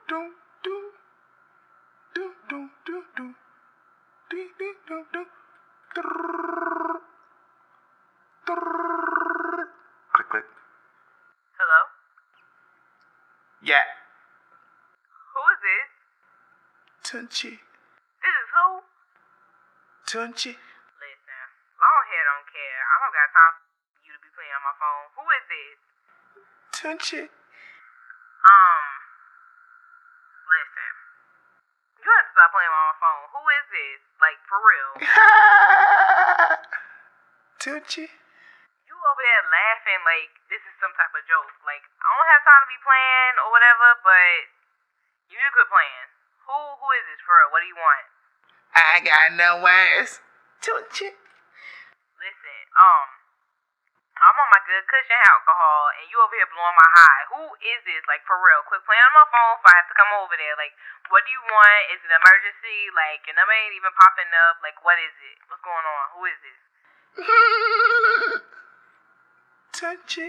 do do do do do do dee dee do do. Click click. Hello? Yeah. Who is this? Tunchi. This is who? Tunchi. Listen, long hair don't care. I don't got time for you to be playing on my phone. Who is this? Tunchi. Listen. You have to stop playing on my phone. Who is this? Like, for real. Tunchi. You over there laughing like this is some type of joke. Like, I don't have time to be playing or whatever, but you need to quit playing. Who is this for real? What do you want? I got no words. Tunchi. Listen, I'm on my good cushion alcohol, and you over here blowing my high. Who is this? Like, for real. Quit playing on my phone if I have to come over there. Like, what do you want? Is it an emergency? Like, your number ain't even popping up. Like, what is it? What's going on? Who is this? Tunchi.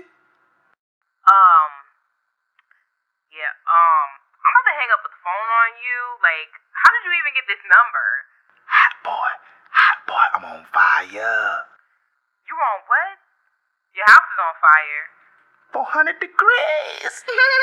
Yeah, I'm about to hang up the phone on you. Like, how did you even get this number? Hot boy, I'm on fire. You on what? Your house is on fire. 400 degrees.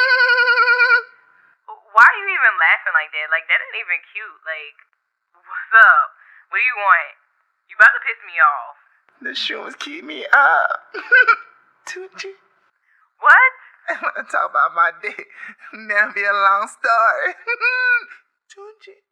Why are you even laughing like that? Like, that ain't even cute. Like, what's up? What do you want? You about to piss me off. The shrooms keep me up. Tunchi. What? I want to talk about my dick. Never be a long story. Tunchi.